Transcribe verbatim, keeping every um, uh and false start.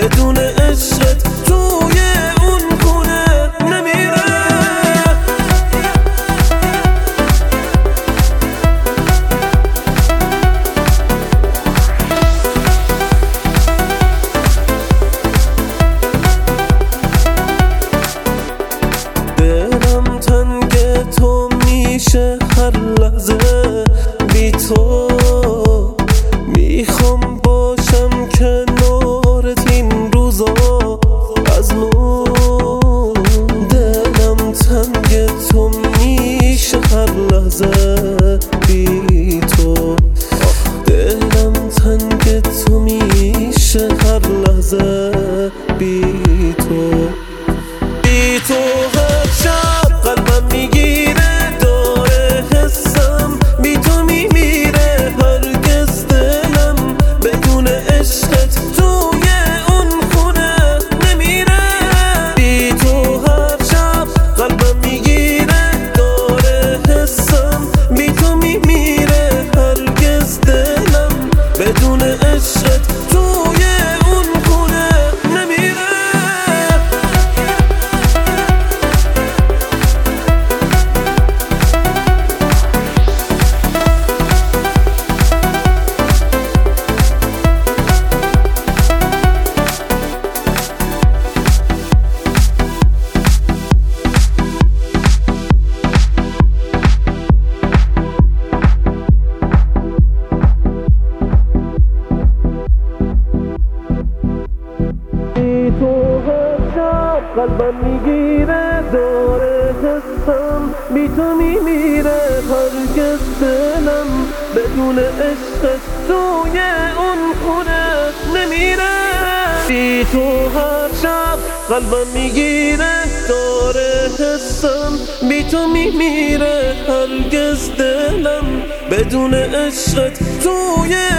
بدون عشقت توی اون خونه نمیره. دلم تنگ تو میشه هر لحظه بی تو، میخوام باشم کنارت این روزا از نو. دلم تنگ تو میشه هر لحظه بی تو، دلم تنگ تو میشه هر لحظه بی تو. بی تو هر شب قلبم میگیره داره حسم، بی تو میمیره هرگز دلم بدون عشقت توی اون خونه نمیره. بی تو هر شب قلبم میگیره داره حسم، بی تو میمیره هرگز دلم بدون عشقت توی اون خونه نمیره. قلبم میگیره داره حسم، بی تو میمیره هرگز دلم بدون عشقت توی اون خونه نمیره. بی تو هر شب قلبم میگیره داره حسم، بی تو میمیره هرگز دلم بدون عشقت توی